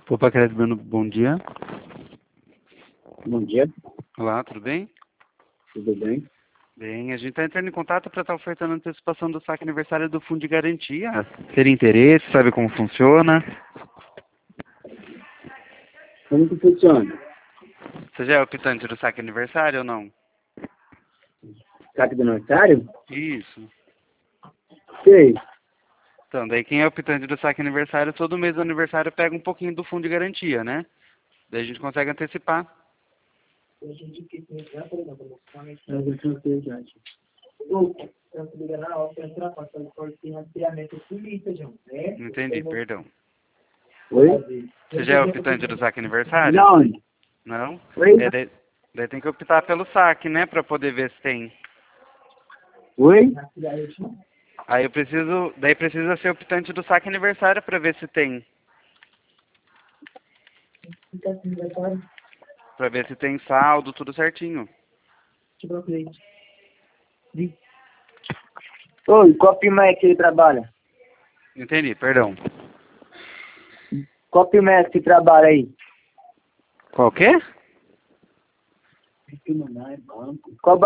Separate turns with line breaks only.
Opa, Crédito Bruno, bom dia.
Bom dia,
Olá, tudo bem?
tudo bem?
Bem, a gente está entrando em contato para estar ofertando a antecipação do saque aniversário do Fundo de Garantia. Teria interesse, sabe como funciona?
Como que funciona?
Você já é optante do saque aniversário ou não?
Saque do aniversário?
Isso.
Sei.
Então, daí quem é optante do saque aniversário, todo mês do aniversário pega um pouquinho do Fundo de Garantia, né? Daí a gente consegue antecipar.
Eu já
Não entendi, perdão.
Oi?
Você já é optante do saque aniversário?
Não.
Não?
Oi?
Daí tem que optar pelo saque, né? Pra poder ver se tem.
Oi?
Aí daí precisa ser optante do saque aniversário pra ver se tem. Pra ver se tem saldo, tudo certinho.
Oi, qual firma é que ele trabalha?
Entendi, perdão.
Qual firma é que trabalha aí?
Qual quê?
Qual